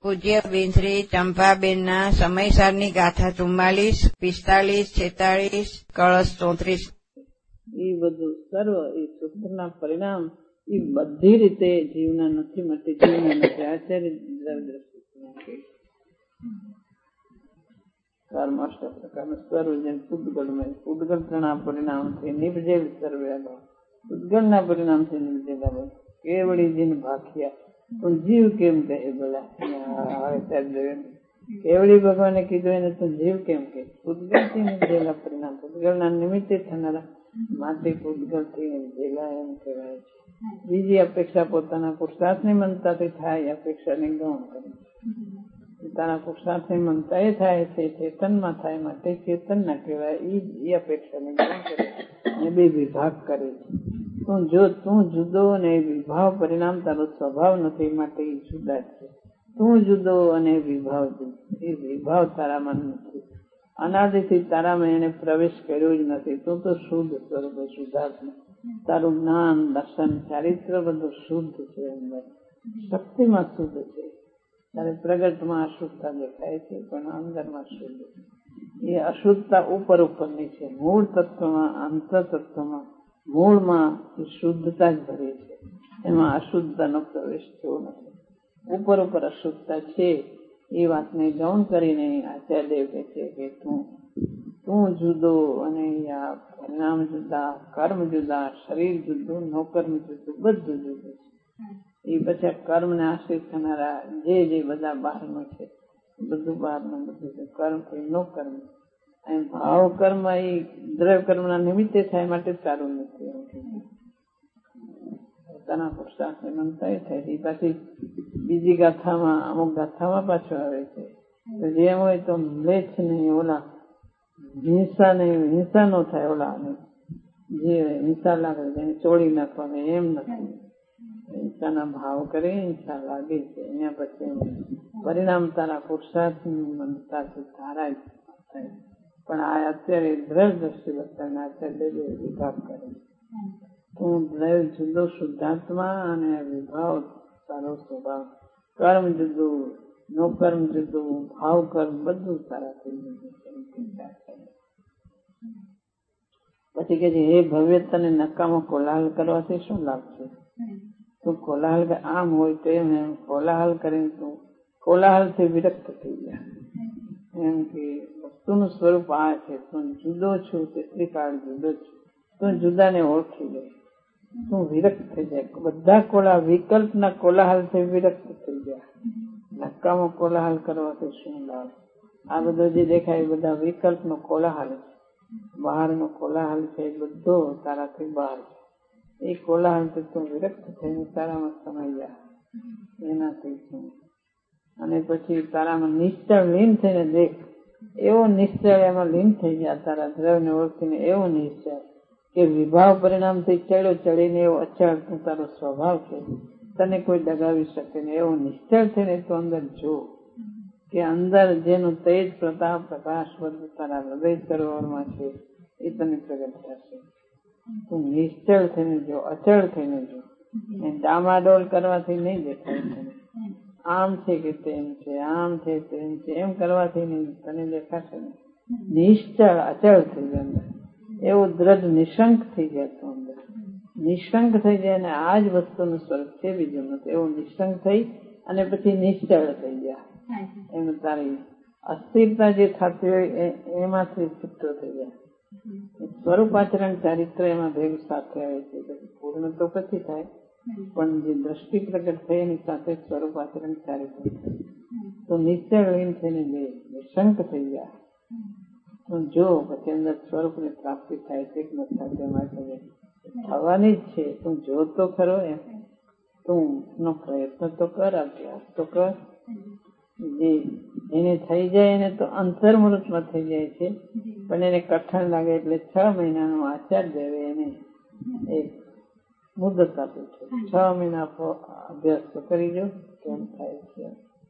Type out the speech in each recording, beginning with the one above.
પૂજ્ય બેનશ્રી ચંપાબેનના સમયસારની ગાથા 44, 45, 46, કળશ 34. એ બધું સર્વ એ શુદ્ધના પરિણામ એ બધી રીતે જીવના નથી મળતી, જીવના નથી. આચાર્ય દ્રષ્ટિ કર્મષ્ટ પ્રકારનું સર્વ જેમ પૂતગલમાં પૂતગલના પરિણામથી નિપજેલ સર્વે પૂતગલના પરિણામથી નિપજેલા કેવળી જીન ભાખ્યા પણ જીવ કેમ કહે બોલા. કેવળી ભગવાને કીધું એને તો જીવ કેમ કહે? પૂતગલથી નિપજેલા પરિણામ પૂતગલના નિમિત્તે થનારા માટે પૂતગલથી નિપજેલા એમ કહેવાય છે. બીજી અપેક્ષા પોતાના પુરુષાર્થની મનતાથી થાય અપેક્ષાને ગૌણ કરે. પોતાના પુરુષાર્થની મનતા એ થાય છે ચેતનમાં થાય માટે ચેતન ના કહેવાય. એ અપેક્ષાને ગૌણ કરે અને બે વિભાગ કરે છે. તું જુદો અને વિભાવ પરિણામ તારો સ્વભાવ નથી માટે એ જુદા છે. તું જુદો અને વિભાવ જુદો, એ વિભાવ તારામાં નથી. અનાદિથી તારામાં એને પ્રવેશ કર્યો જ નથી. તું તો શુદ્ધ સ્વરૂપ શુદ્ધાત્મા. તારું જ્ઞાન દર્શન ચારિત્ર બધું શુદ્ધ છે. અંદર શક્તિમાં શુદ્ધ છે. તારે પ્રગટમાં અશુદ્ધતા દેખાય છે પણ અંદરમાં શુદ્ધ છે. એ અશુદ્ધતા ઉપરની છે. મૂળ તત્વમાં અંતર તત્વમાં મૂળમાં એ શુદ્ધતા જ ભરે છે. એમાં અશુદ્ધતાનો પ્રવેશ થયો નથી. ઉપર અશુદ્ધતા છે એ વાતને ગૌણ કરીને આચાર્ય કહે છે કે તું જુદો અને આ પરિણામ જુદા, કર્મ જુદા, શરીર જુદું, નો કર્મ જુદું, બધું જુદું છે. એ પછી કર્મને આશ્રિત થનારા જે બધા બહારનું છે બધું બહારનું બધું છે. કર્મ એ નો કર્મ એમ ભાવ કર્મ એ દ્રવ્ય કર્મના નિમિત્તે થાય માટે સારું નથી. પોતાના પુરુષાર્થની મનતા એ થાય. એ પાછી બીજી ગાથામાં અમુક ગાથામાં પાછું આવે છે તો જેમ હોય તો મ્લેચ્છ નહીં, ઓલા હિંસા નહીં, હિંસા નો થાય. ઓલા જે હિંસા લાગે એને ચોળી નાખવાનું એમ નથી. હિંસાના ભાવ કરે હિંસા લાગે છે. એના પછી પરિણામ તારા પુરુષાર્થની મનતાથી તારા જ થાય. પણ આ અત્યારે દ્રવ્ય દ્રષ્ટિ બતાવીને અત્યારે વિભાગ કરે. તું દ્રવ્ય જુદો શુદ્ધાત્મા અને વિભાવ તારો સ્વભાવ. કર્મ જુદું, નો કર્મ જુદું, ભાવ કર્મ બધું તારાથી જુદું છે. પછી કે હે ભવ્ય તને નકામો કોલાહલ કરવાથી શું લાભ છે? તું કોલાહલ આમ હોય તો એમ કોલાહલ કરીને તું કોલાહલથી વિરક્ત થઈ ગયા. એમ કે વસ્તુનું સ્વરૂપ આ છે. તું જુદો છું તેટલી કાળ જુદો છું. તું જુદાને ઓળખી જાય. તું વિરક્ત થઈ જાય. બધા વિકલ્પના કોલાહલથી વિરક્ત થઈ ગયા. નકામો કોલાહલ કરવાથી શું લાભ? આ બધો જે દેખાય બધા વિકલ્પનો કોલાહલ છે. બહારનો કોલાહલ છે એ બધો તારાથી બહાર છે. એ કોલાહલથી તું વિરક્ત થઈને તારામાં સમાઈ જા. એનાથી શું? અને પછી તારામાં નિશ્ચળ લીન થઈને દેખ. એવો નિશ્ચળ એમાં લીન થઈ ગયા તારા દ્રવ્યને ઓળખીને. એવો નિશ્ચળ કે વિભાવ પરિણામથી ચડીને એવો અચળ તું તારો સ્વભાવ છે. તને કોઈ દગાવી શકે ને એવો નિશ્ચળ થઈને તું અંદર જો કે અંદર જેનું તેજ પ્રતાપ પ્રકાશ બધું તારા હૃદય સરોવરમાં છે એ તને પ્રગટ થશે. તું નિશ્ચળ થઈને જો, અચળ થઈને જો. ડામાડોળ કરવાથી નહીં દેખાય તને. આમ છે કે તેમ છે, આમ છે તેમ છે એમ કરવાથી નહીં તને દેખાશે ને. નિશ્ચળ અચળ થઈ જાય. એવું દ્રઢ નિશંક થઈ જાય તો અંદર નિશંક થઈ જાય અને આ જ વસ્તુનું સ્વરૂપ છે, બીજું નથી. એવું નિશંક થઈ અને પછી નિશ્ચળ થઈ જાય. એમ તારી અસ્થિરતા જે થતી હોય એમાંથી છૂટો થઈ જાય. સ્વરૂપ આચરણ ચારિત્ર એમાં ભેગું સાથે આવે છે. પૂર્ણ તો પછી થાય પણ જે દ્રષ્ટિ પ્રગટ થઈ એની સાથે સ્વરૂપ આચરણ ચારિત્ર તો નિશ્ચળ લીન થઈને નિશંક થઈ જાય. તું જો પછી અંદર સ્વરૂપની પ્રાપ્તિ થાય છે કે નથી માટે થવાની જ છે. તું જો તો ખરો એમ. તું નો પ્રયત્ન તો કર, અભ્યાસ તો કર. જે એને થઈ જાય એને તો અંતર્મૃતમાં થઈ જાય છે પણ એને કઠણ લાગે એટલે 6 મહિનાનો આચાર્ય એને એક મુદત આપી છે. 6 મહિના અભ્યાસ તો કરી જો કેમ થાય છે.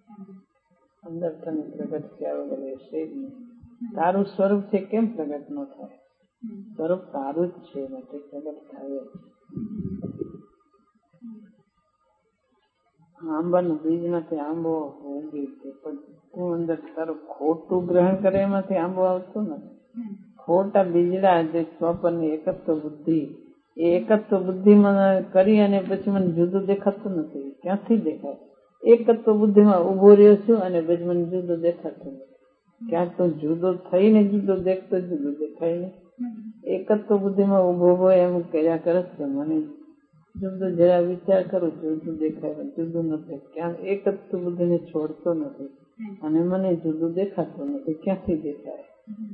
અંદર તને પ્રગટ થયા વગર રહેશે જ નહીં. તારું સ્વરૂપ છે કેમ પ્રગટ ન થાય? સ્વરૂપ તારું જ છે માટે પ્રગટ થાય. આંબાનું બીજ માંથી આંબો ઉગી પણ તું અંદર તારું ખોટું ગ્રહણ કરે એમાંથી આંબો આવતો નથી. ખોટા બીજડા જે સ્વપનની એકત્વ બુદ્ધિ, એ એકત્વ બુદ્ધિમાં કરી અને પછી મને જુદું દેખાતું નથી. ક્યાંથી દેખાય? એકત્વ બુદ્ધિમાં ઉભો રહ્યો છું અને પછી મને જુદું દેખાતું નથી. ક્યાંક તો જુદો થઈને જુદો દેખતો જુદું દેખાય ને. એકત્વ બુદ્ધિમાં ઉભો હોય એમ કર્યા કરે છે. મને જુદું જરા વિચાર કરું જુદું દેખાય, જુદું નથી. ક્યાં એકત્વ બુદ્ધિને છોડતો નથી અને મને જુદું દેખાતું નથી. ક્યાંથી દેખાય?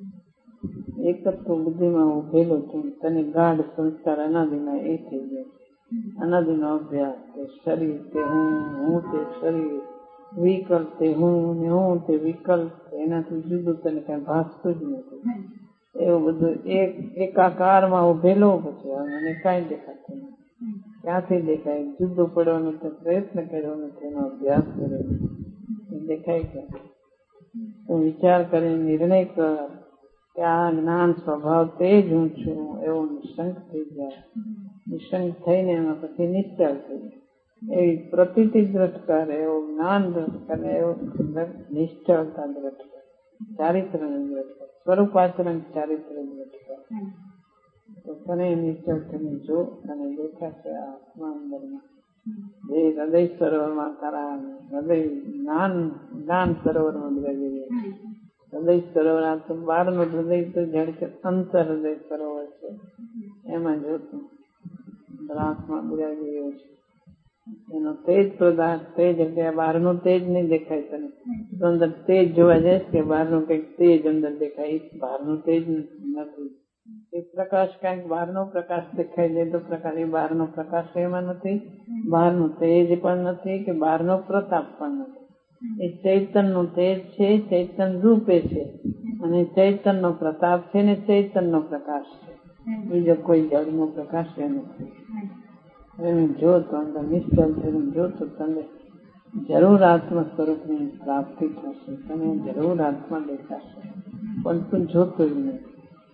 એકત્વ બુદ્ધિમાં ઉભેલો છું. તને ગાઢ સંસ્કાર અનાદિના એ થઈ જાય. અનાદિનો અભ્યાસ કે શરીર તે હું તે શરીર, વિકલ્પ તે હું ને હું તે વિકલ્પ, એનાથી જુદું તને કઈ ભાસતું જ નથી. એવું બધું એકાકારમાં ઉભેલો પછી મને કઈ દેખાતું નથી. ક્યાંથી દેખાય? જુદો પડવાનો તો પ્રયત્ન કર્યો નથી, એનો અભ્યાસ કર્યો દેખાય ક્યાં? તો વિચાર કરીને નિર્ણય કર કે આ જ્ઞાન સ્વભાવ તે જ હું છું, એવો નિશંક થઈ જાય. નિશંક થઈને એમાં પછી નિશ્ચલ થઈ જાય. એવી પ્રતીતિ દ્રઢ કરે, એવો જ્ઞાન દ્રઢ કરે, એવો નિશ્ચળતા દ્રઢ કરે, ચારિત્ર દ્રઢ કરે, સ્વરૂપાચરણ ચારિત્ર દ્રઢ કરે. તો તને નિશ્ચળ થઈને જો તને દેખાશે આત્મા અંદરમાં. જે હૃદય સરોવરમાં તારા હૃદય જ્ઞાન સરોવરમાં બિરાજી જાય. હૃદય સરોવર તો બહારનું હૃદય તો જાણે કે અંતર હૃદય સરોવર છે, એમાં જોતું આત્મા બિરાજી ગયો છે. એનો તેજ પદાર્થ, તેજ એટલે બહારનું તેજ નહીં દેખાય તને. તો અંદર તેજ જોવા જાય કે બહારનું કઈક તેજ અંદર દેખાય, બહારનું તેજ નથી. એ પ્રકાશ કઈક બહારનો પ્રકાશ દેખાય જાય તો પ્રકાશ, એ બહારનો પ્રકાશ એમાં નથી, બહારનું તેજ પણ નથી કે બહારનો પ્રતાપ પણ નથી. એ ચૈતનનું તેજ છે, ચૈતન રૂપે છે, અને ચૈતનનો પ્રતાપ છે ને ચૈતનનો પ્રકાશ છે. બીજો કોઈ જળનો પ્રકાશ નથી. એને જો તો અંદર નિશ્ચલ થઈને જો તો તને જરૂર આત્મ સ્વરૂપની પ્રાપ્તિ થશે. તને જરૂર આત્મા દેખાશે, પણ તું જોતો જ નહીં.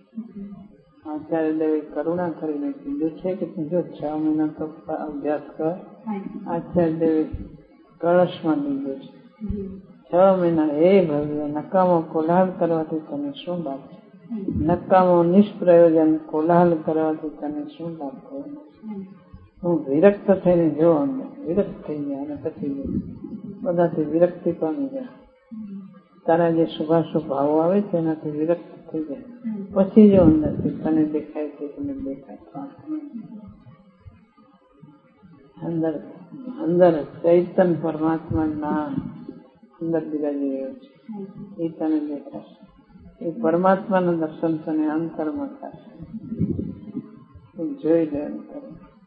આચાર્ય દેવે કરુણા કરીને કીધું છે કે તું જો 6 મહિના તો અભ્યાસ કર. આચાર્ય દેવે કળશમાં લીધું છે. 6 મહિના એ ભવ્ય નકામો કોલાહલ કરવાથી તને શું લાભ છે? નકામો નિષ્પ્રયોજન કોલાહલ કરવાથી તને શું લાભ થયો? હું વિરક્ત થઈને જો અંદર વિરક્ત થઈ જાય અને પછી બધાથી વિરક્તિ પામી જાય. તારા જે શુભાશુભ ભાવો આવે છે એનાથી વિરક્ત થઈ જાય. પછી જો અંદરથી તને દેખાય છે, તને દેખાય અંદર અંદર ચૈતન પરમાત્મા ના અંદર બિરાજી રહ્યો છે, એ તને દેખાશે. એ પરમાત્માના દર્શન તને અંતરમાં થશે. તું જોઈ લે અંતર.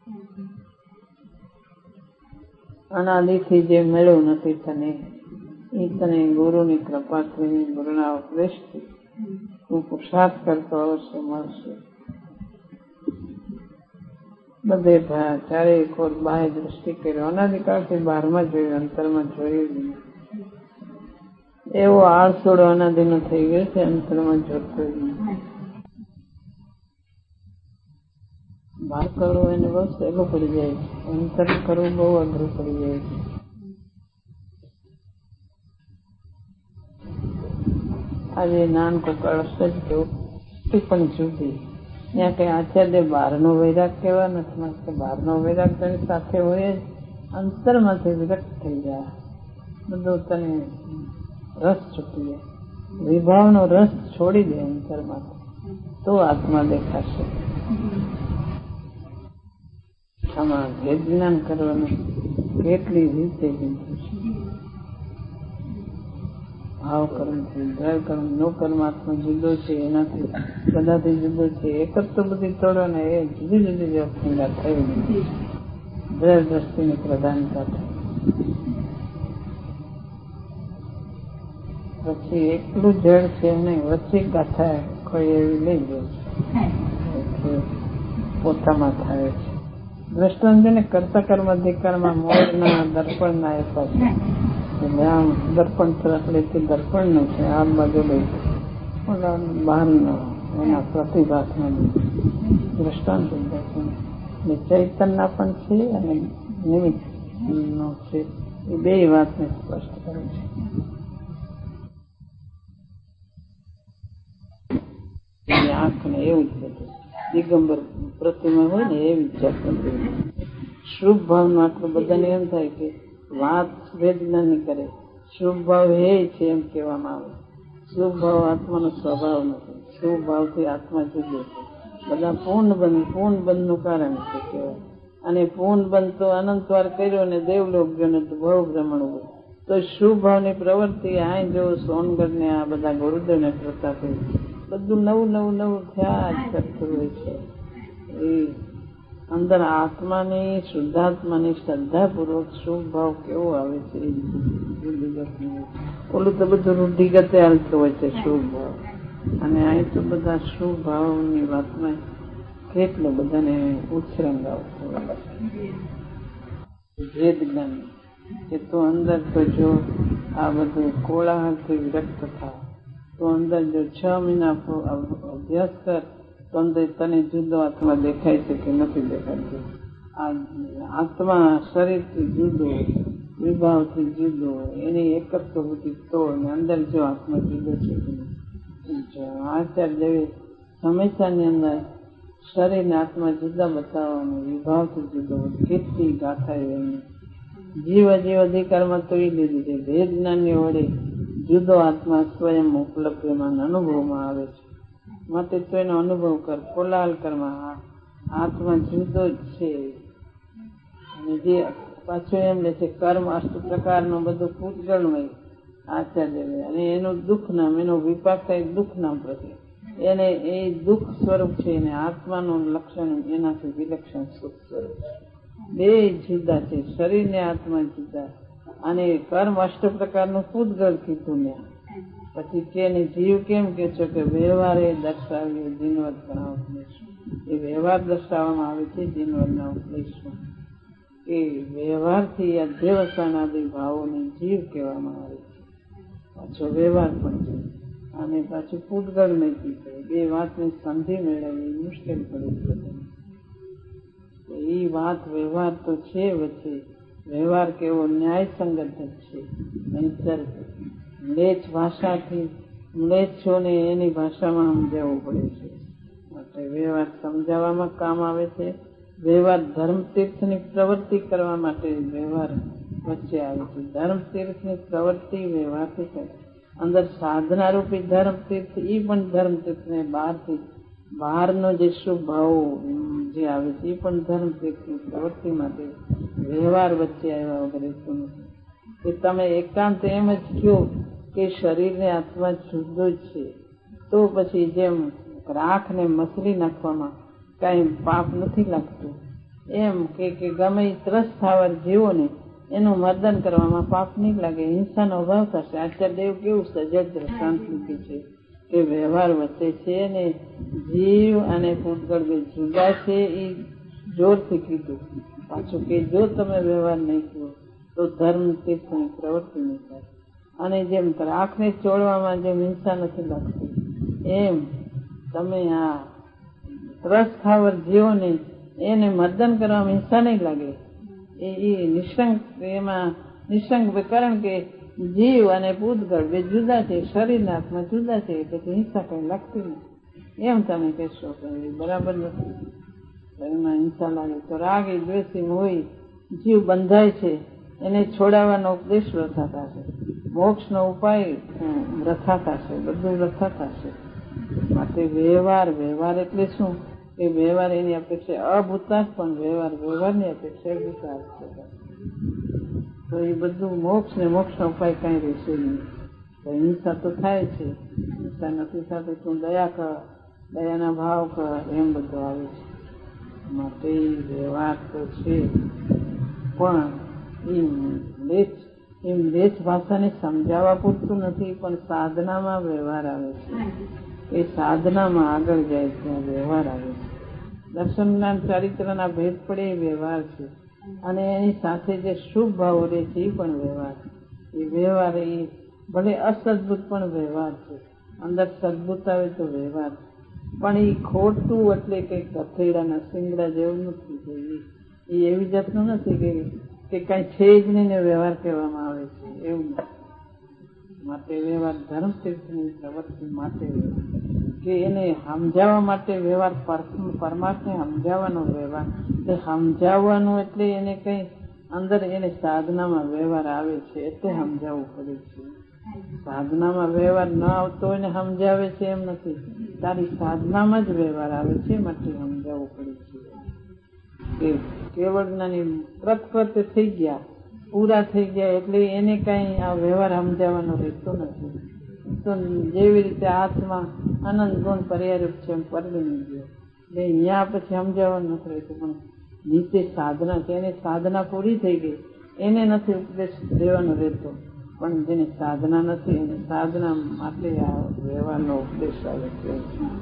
અનાદિથી જે મળ્યું નથી તને, એ તને ગુરુની કૃપાથી, ગુરુના ઉપદેશથી તું પુરુષાર્થ કરતો અવશ્ય મળશે. બધે ચારે કોર બાહ્ય દ્રષ્ટિ કર્યો, અનાદિકાળથી બહારમાં જોયું, અંતરમાં જોયું નહીં. એવો આળસોડો અનાદિનો થઈ ગયો છે, અંતરમાં જોતો જ નહીં. બહાર કરવું એને બહુ સહેલું પડી જાય છે, અંતર કરવું બહુ અઘરું પડી જાય છે. આજે નાનકો કળશ જ કેવું પણ જુદી. ત્યાં કઈ આચાર્ય બહારનો વૈરાગ કેવા નથી. બહારનો વૈરાગ તેની સાથે હોય જ, અંતરમાંથી વિરક્ત થઈ જાય. બધું તને રસ છૂટી જાય. વિભાવનો રસ છોડી દે અંતરમાંથી, તો આત્મા દેખાશે. આમાં ભેદ જ્ઞાન કરવાનું કેટલી રીતે કીધું છે. ભાવ કર્મથી, દ્રવ્ય કર્મ, નો કર્માત્મા જુદો છે, એનાથી બધાથી જુદો છે. એક જ તો બધી તોડો ને એ જુદી જુદી વ્યક્તિના થઈ નથી. દ્રવ્ય દ્રષ્ટિની પ્રધાનતા થઈ. પછી એકલું જળ છે નહીં, વચ્ચે ગાથા કોઈ એવી લઈ જાય છે, પોતામાં થાય છે. દ્રષ્ટાંત ને કરતા કર્મ અધિકારમાં મોરના દર્પણના આપ્યા છે. આમ દર્પણ તરફ લેતી દર્પણ નું છે, આ બાજુ લઈ બહારનો એના પ્રતિભાસમાં દ્રષ્ટાંત ચૈતનના પણ છે અને નિમિત્ત નો છે. એ બે વાતને સ્પષ્ટ કરે છે. આંખને એવું જ બધું દિગંબર પ્રતિમા હોય ને એવી જ જાતનું શુભ ભાવનું આટલું બધાને એમ થાય કે વાત વેદના ની કરે. શુભ ભાવ હે છે એમ કહેવામાં આવે. શુભ ભાવ આત્માનો સ્વભાવ નથી. શુભ ભાવથી આત્મા જુદો છે. બધા પૂર્ણબંધ નું કારણ છે કહેવાય. અને પૂર્ણબંધ તો અનંતવાર કર્યો ને દેવલોક ગયો ને તો બહુ ભ્રમણ હોય. તો શુભ ભાવની પ્રવૃત્તિ આ જો સોનગઢ ને આ બધા ગુરુદેવ ને પ્રતાપે બધું નવું થયા જ કરતું હોય છે. એ અંદર આત્માની શુદ્ધાત્માની શ્રદ્ધાપૂર્વક શુભ ભાવ કેવો આવે છે એ ઓલું તો બધું રૂઢિગતે હાલતું હોય છે શુભ ભાવ. અને અહીં તો બધા શુભ ભાવની વાતમાં કેટલો બધાને ઉત્સરંગ આવતો હોય છે. ભેદ જ્ઞાન કે તો અંદર તો જો આ બધું કોલાહલથી વિરક્ત થાય તો અંદર જો 6 મહિના અભ્યાસ કર તો અંદર તને જુદો આત્મા દેખાય છે કે નથી દેખાતો. આ આત્મા શરીરથી જુદો, વિભાવથી જુદો, એની એકત્વ બધી તોડ ને અંદર જો આત્મા જુદો છે કે આચાર્ય દેવે હંમેશાની અંદર શરીર ને આત્મા જુદા બતાવવાનું, વિભાવથી જુદો કેટલી ગાથા એની જીવ અધિકારમાં તો એ લીધી છે. ભેદ જ્ઞાનની વડે જુદો આત્મા સ્વયં ઉપલબ્ધિમાં અનુભવમાં આવે છે. માટે તો એનો અનુભવ કર, કોલાહલ કરમાં આત્મા જુદો જ છે. અને જે પાછું એમ લે છે કર્મ અષ્ટ પ્રકારનું બધું પૂતગળમય આચાર્ય અને એનું દુઃખ નામ, એનો વિપાક થાય દુઃખ નામ પ્રત્યે એને એ દુઃખ સ્વરૂપ છે. અને આત્માનું લક્ષણ એનાથી વિલક્ષણ સુખ સ્વરૂપ છે. બે જુદા છે, શરીર ને આત્મા જુદા. અને કર્મ અષ્ટ પ્રકારનું પૂતગળ કીધું ને પછી કે જીવ કેમ કે છો કે વ્યવહાર એ દર્શાવ્યો જીનવદ ગણા ઉપદેશમાં. એ વ્યવહાર દર્શાવવામાં આવે છે જીનવદના ઉપદેશમાં કે વ્યવહારથી અધ્યવસાનાદી ભાવોને જીવ કહેવામાં આવે છે. પાછો વ્યવહાર પણ છે અને પાછું પૂતગળ નહીં કીધું. બે વાતની સંધિ મેળવવી મુશ્કેલ પડે છે. એ વાત વ્યવહાર તો છે વચ્ચે. વ્યવહાર કેવો ન્યાયસંગત જ છે. નહીંતર મ્લેચ્છ ભાષાથી મ્લેચ્છોને એની ભાષામાં સમજાવવું પડે છે. માટે વ્યવહાર સમજાવવામાં કામ આવે છે. વ્યવહાર ધર્મતીર્થની પ્રવૃત્તિ કરવા માટે વ્યવહાર વચ્ચે આવે છે. ધર્મતીર્થની પ્રવૃત્તિ વ્યવહારથી થાય. અંદર સાધનારૂપી ધર્મતીર્થ એ પણ ધર્મતીર્થને બહારનો જે શુભ ભાવ જે આવે છે એ પણ ધર્મતીર્થની પ્રવૃત્તિ માટે વ્યવહાર વચ્ચે આવ્યા વગર રહેતું નથી. કે તમે એકાંત એમ જ કહો કે શરીરને આત્મા જુદો જ છે તો પછી જેમ રાખને મસળી નાખવામાં કાંઈ પાપ નથી લાગતું એમ કે ગમે ત્રસ્થાવર જીવોને એનું મર્દન કરવામાં પાપ નહીં લાગે, હિંસાનો અભાવ થશે. આચાર્ય દેવ કેવું સજ્જ દ્રષ્ટાંત લીધું છે કે વ્યવહાર વચ્ચે છે ને જીવ અને પૂતગળ બે જુદા છે. એ જોરથી કીધું. પાછું કે જો તમે વ્યવહાર નહીં કહો તો ધર્મ તીર્થની પ્રવૃત્તિ નહીં થાય. અને જેમ રાખને ચોળવામાં જેમ હિંસા નથી લાગતી એમ તમે આ ત્રસ્થાવર જીવોને એને મર્દન કરવામાં હિંસા નહીં લાગે. એ નિશંક એમાં નિશંક કારણ કે જીવ અને પૂતગળ બે જુદા છે, શરીરના આત્મા જુદા છે, પછી હિંસા કઈ લાગતી નહીં. એમ તમે કહેશો કે બરાબર નથી, એમાં હિંસા લાગે તો રાગ એ દ્વેષી હોય જીવ બંધાય છે એને છોડાવવાનો ઉપદેશ વ્રથા થશે, મોક્ષનો ઉપાય વ્રથા થશે, બધું વ્રથા થશે. માટે વ્યવહાર એટલે શું કે વ્યવહાર એની અપેક્ષા અભૂતાર્થ પણ વ્યવહારની અપેક્ષા ભૂતાર્થ છે. તો એ બધું મોક્ષનો ઉપાય કઈ રહેશે નહીં. તો હિંસા તો થાય છે, હિંસા નથી થતી તું દયા કર, દયાના ભાવ કર, એમ બધું આવે છે. માટે વ્યવહાર તો છે પણ એમ લેચ ભાષાને સમજાવવા પૂરતું નથી, પણ સાધનામાં વ્યવહાર આવે છે. એ સાધનામાં આગળ જાય ત્યાં વ્યવહાર આવે છે. દર્શન જ્ઞાન ચારિત્રના ભેદ પડે એ વ્યવહાર છે. અને એની સાથે જે શુભ ભાવો રહે છે એ પણ વ્યવહાર. એ વ્યવહાર એ ભલે અસદભૂત પણ વ્યવહાર છે. અંદર સદભૂત આવે તો વ્યવહાર છે. પણ એ ખોટું એટલે કે કથેડાના સિંગડા જેવું નથી. એ એવી જાતનું નથી કે કે કઈ છે જ નહીં ને વ્યવહાર કહેવામાં આવે છે, એવું નથી. માટે વ્યવહાર ધર્મ તીર્થની પ્રવૃત્તિ માટે કે એને સમજાવવા માટે વ્યવહાર, પરમાર્થને સમજાવવાનો વ્યવહાર, તે સમજાવવાનું એટલે એને કઈ અંદર એને સાધનામાં વ્યવહાર આવે છે એટલે સમજાવવું પડે છે. સાધનામાં વ્યવહાર ન આવતો હોય ને સમજાવે છે એમ નથી, તારી સાધનામાં જ વ્યવહાર આવે છે માટે સમજાવવું પડે છે. કેવળ જ્ઞાની પ્રત થઈ ગયા, પૂરા થઈ ગયા એટલે એને કઈ આ વ્યવહાર સમજાવવાનો રહેતો નથી. તો જેવી રીતે હાથમાં અનંત ગુણ પર્યારૂપ છે એમ પરગણી ગયો એટલે અહીંયા પછી સમજાવવાનું નથી રહેતું. પણ નીચે સાધના છે, એની સાધના પૂરી થઈ ગઈ એને નથી ઉપદેશ દેવાનો રહેતો, પણ જેની સાધના નથી એને સાધના માટે આ વ્યવહારનો ઉપદેશ આવે છે.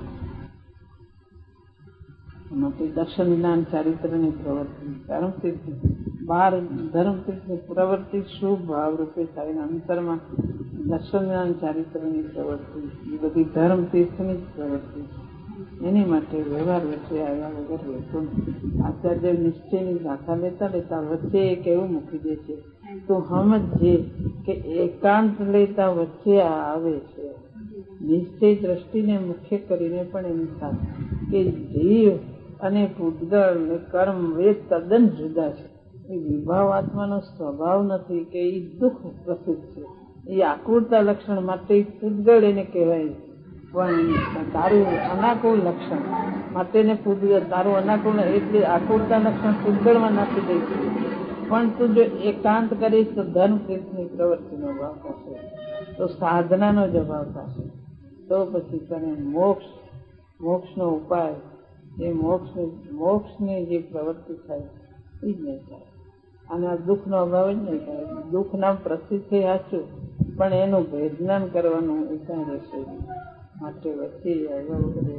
દર્શન જ્ઞાન ચારિત્રની પ્રવૃત્તિ ધર્મતીર્થ 12 ધર્મતીર્થની પ્રવૃત્તિ શુભ ભાવ રૂપે થાય. અંતરમાં દર્શન જ્ઞાન ચારિત્રની પ્રવૃત્તિ એ બધી ધર્મતીર્થની જ પ્રવૃત્તિ છે. એની માટે વ્યવહાર વચ્ચે આવ્યા વગર રહેતો નથી. આચાર્ય નિશ્ચયની ગાથા લેતા લેતા વચ્ચે એક એવું મૂકી દે છે, તો સમજજે કે એકાંત લેતા વચ્ચે આવે છે. નિશ્ચય દ્રષ્ટિને મુખ્ય કરીને પણ એની સાથે કે જીવ અને પૂતગળ કર્મ વેદ તદ્દન જુદા છે. એ વિભાવ આત્માનો સ્વભાવ નથી કે એ દુઃખ પ્રસિદ્ધ છે, એ આકુરતા લક્ષણ માટે પૂતગળ એને કહેવાય. પણ તારું અનાકૂળ લક્ષણ માટે ને પૂતગળ, તારું અનાકૂળ એટલે આકુરતા લક્ષણ પૂતગળમાં નાખી દે છે. પણ તું જો એકાંત કરીશ તો ધર્મ તીર્થની પ્રવૃત્તિનો ભાવ થશે, તો સાધનાનો જ ભાવ થશે. તો પછી તને મોક્ષનો ઉપાય, એ મોક્ષની જે પ્રવૃત્તિ થાય એ જ નહીં થાય, અને આ દુઃખનો અભાવ જ નહીં થાય. દુઃખ નામ પ્રસિદ્ધ થઈ સાચું, પણ એનું ભેદનાન કરવાનું એ ક્યાં રહેશે. માટે વચ્ચે આવ્યા વગર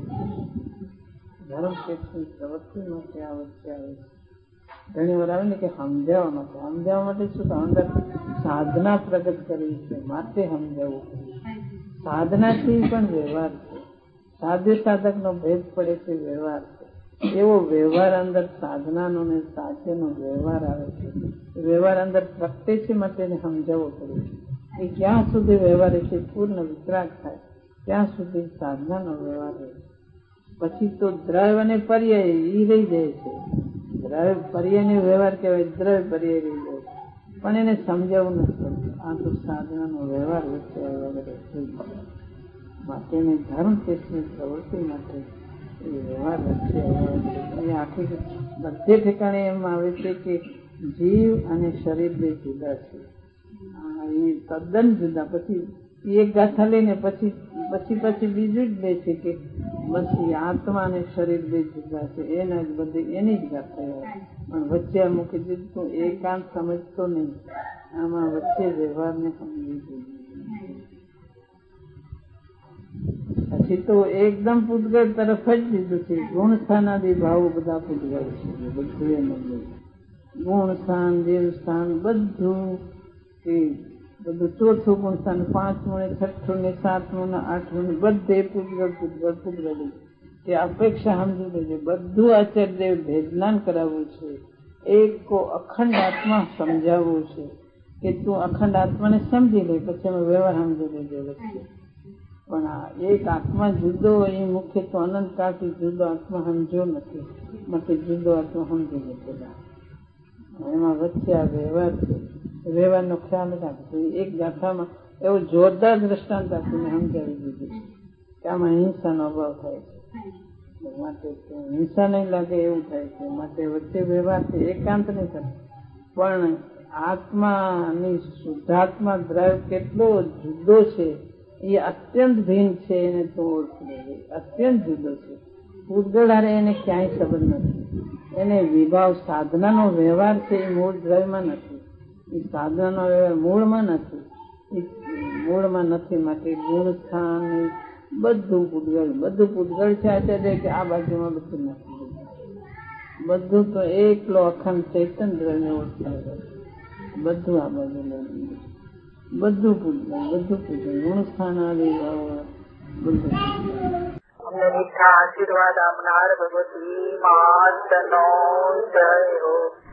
ધર્મ ક્ષેત્રની પ્રવૃત્તિ માટે આ વચ્ચે આવે છે. ઘણી વાર આવે ને કે સમજાવવા માટે શું તો અંદર સાધના પ્રગટ કરવી છે માટે સમજાવવું. સાધનાથી પણ વ્યવહાર છે, સાધ્ય સાધકનો ભેદ પડે છે, વ્યવહાર છે. એવો વ્યવહાર અંદર સાધનાનો ને સાધ્યનો વ્યવહાર આવે છે. વ્યવહાર અંદર પ્રગટે છે માટે એને સમજાવવો પડે છે. એ ક્યાં સુધી વ્યવહાર છે પૂર્ણ વિતરાગ થાય ત્યાં સુધી સાધનાનો વ્યવહાર રહે છે. પછી તો દ્રવ્ય અને પર્યાય એ રહી જાય છે. દ્રવ્ય પર્યાયનો વ્યવહાર કહેવાય, દ્રવ્ય પર્યાય રહી જાય છે, પણ એને સમજાવવું નથી પડતું. આ તો સાધનાનો વ્યવહાર વચ્ચે વગેરે માટેની ધર્મ ક્ષેત્રની પ્રવૃત્તિ માટે એ વ્યવહાર વચ્ચે એ આખી બધે ઠેકાણે એમ આવે છે કે જીવ અને શરીર બે જુદા છે. એ તદ્દન જુદા. પછી એક ગાથા લઈને પછી બીજું જ લે છે કે પછી આત્મા અને શરીર બે જુદા છે. એના જ બધી એની જ ગાથા, પણ વચ્ચે મૂકી દીધું. એકાંત સમજતો નહીં, આમાં વચ્ચે વ્યવહારને સમજી જોઈએ. પછી તો એકદમ પૂતગળ તરફ જ લીધું છે. ગુણ સ્થાનાદી ભાવો બધા પૂતગળ છે. બધું એમ ગુણ સ્થાન, દેવ સ્થાન બધું ચોથું ગુણ સ્થાન, 5મું ને 6મું ને 7મું ને 8મું બધે પૂતગળ તે અપેક્ષા સમજી લેજે. બધું આચાર્ય ભેદનાન કરાવવું છે. એક અખંડ આત્મા સમજાવવું છે કે તું અખંડ આત્માને સમજી લે, પછી અમે વ્યવહાર સમજી લેજે વચ્ચે. પણ આ એક આત્મા જુદો એ મુખ્ય તો અનંત કાળથી જુદો આત્મા સમજો નથી, માટે જુદો આત્મા સમજી લેતો. એમાં વચ્ચે આ વ્યવહાર છે, વ્યવહારનો ખ્યાલ રાખજો. એક ગાથામાં એવું જોરદાર દ્રષ્ટાંત આપીને સમજાવી દીધું છે કે આમાં હિંસાનો અભાવ થાય છે. માટે હિંસા નહીં લાગે એવું થાય છે. માટે વચ્ચે વ્યવહાર છે, એકાંત નહીં થાય. પણ આત્માની શુદ્ધાત્મા દ્રવ્ય કેટલો જુદો છે એ અત્યંત ભિન્ન છે. એને તો ઓળખી અત્યંત જુદો છે. પૂતગળ હારે એને ક્યાંય સંબંધ નથી. એને વિભાવ સાધનાનો વ્યવહાર છે એ મૂળ દ્રવ્યમાં નથી, એ સાધનાનો વ્યવહાર મૂળમાં નથી, એ મૂળમાં નથી. માટે ગુણ સ્થાન બધું પૂતગળ છે. આચાર્ય કે આ બાજુમાં બધું નથી, બધું તો એકલો અખંડ ચૈતન્ય દ્રવ્ય ઓળખાય. બધું આ બાજુ બધું પૂતગળ ગુણ સ્થાન આવી બધું. આશીર્વાદ આપનાર ભગવતી માતનો જય હો.